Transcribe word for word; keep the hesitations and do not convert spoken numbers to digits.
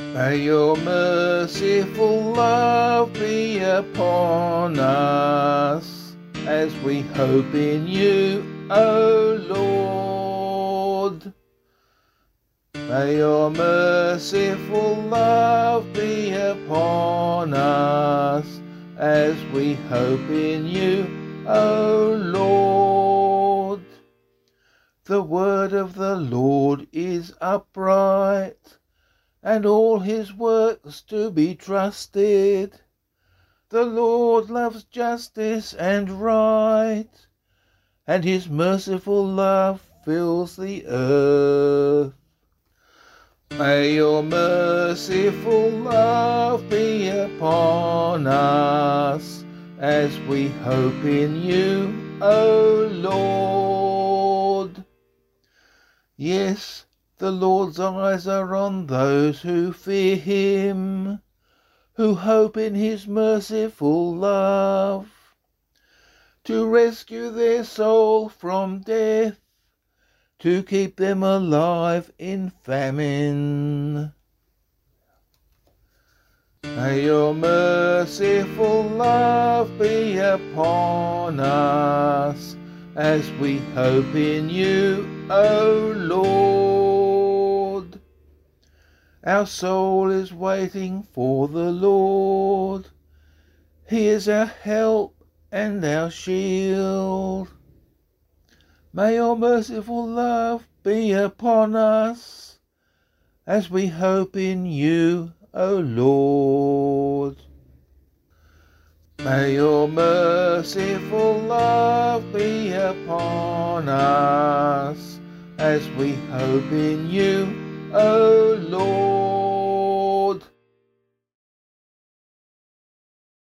May your merciful love be upon us, as we hope in you, O Lord. May your merciful love be upon us, as we hope in you, O Lord. The word of the Lord is upright, and all his works to be trusted. The Lord loves justice and right, and his merciful love fills the earth. May your merciful love be upon us, as we hope in you, O Lord. Yes, the Lord's eyes are on those who fear him, who hope in his merciful love, to rescue their soul from death, to keep them alive in famine. May your merciful love be upon us, as we hope in you, O Lord. Our soul is waiting for the Lord. He is our help and our shield. May your merciful love be upon us, as we hope in you, O Lord. May your merciful love be upon us, as we hope in you, O Lord.